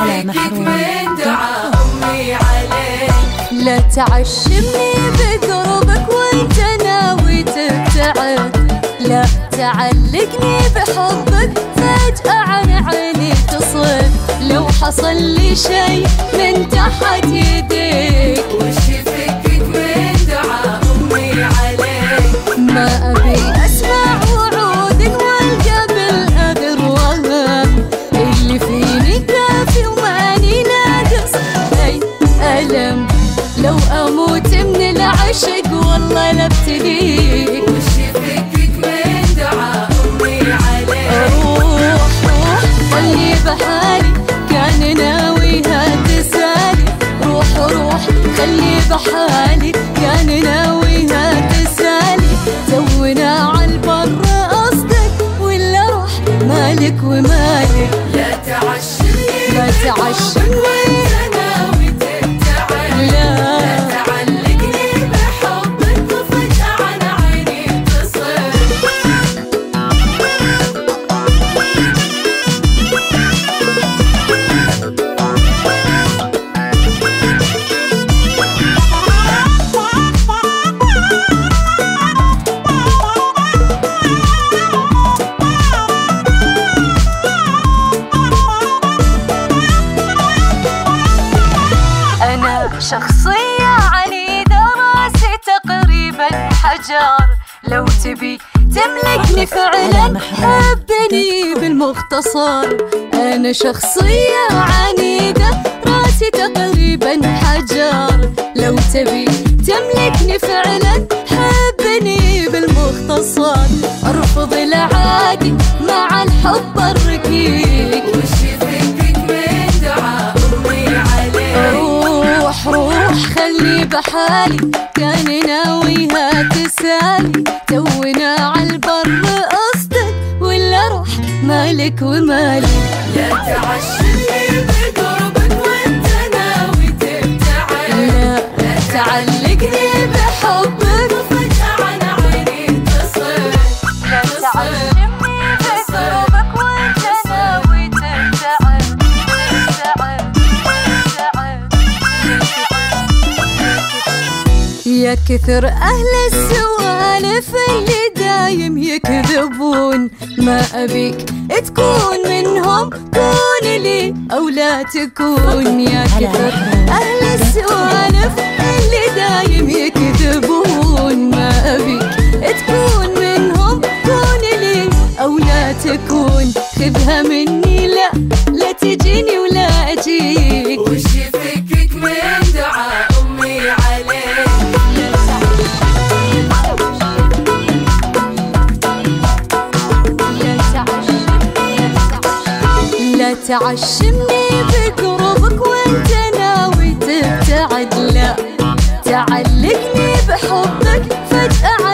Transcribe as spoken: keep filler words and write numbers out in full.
فيك من دعاء أمي عليك. لا تعشمني بقربك وانت ناوي تبتعد، لا تعلقني بحبك فجأة عن عيني تصل. لو حصل لي شي من تحت يديك وش يفكك من دعاء أمي عليك. ما أبي أسمع وعودك والقى بالأذر وهم، اللي فيني كافي وماني ناقص أي ألم. لو أموت من العشق والله لابتليك. وش يفكك من دعاء أمي عليك. روح روح خلي بحالي كان ناويها تسالي. روح روح خلي بحالي كان ناويها تسالي. تونا عالبر قصدك ولا روح مالك ومالك. لا تعشمني لا تعشمني وانت ناوي تبتعد، لا لا تعلقني بحبك وفجأة عن عيني تصل. شخصية عنيدة راسي تقريبا حجر. لو تبي تملكني فعلا حبني بالمختصر. أنا شخصية عنيدة راسي تقريبا حجر. لو تبي تملكني فعلا حبني بالمختصر. أرفض العادي مع الحب الركيك. وش يفكك من دعاء أمي عليك. روح روح خلي بحالي كان ناويها تسالي. تونا عالبر قصدك ولا روح مالك ومالي. لا تعشمني بقربك وانت ناوي تبتعد، لا لا تعلقني بحبك وفجأة عن عيني تصل. لا تعشمني بقربك وانت ناوي تبتعد، تبتعد تبتعد. يا كثر أهل السوالف اللي دايم يكذبون. ما أبيك تكون منهم، كون لي أو لا تكون. يا كثر أهل السوالف اللي دايم يكذبون. ما أبيك تكون منهم، كون لي أو لا تكون. خذها مني لا لا تجيني ولا أجيك. وش يفكك من دعاء أمي عليك. لا تعشمني بقربك وانت ناوي تبتعد، لا تعلقني بحبك فجأة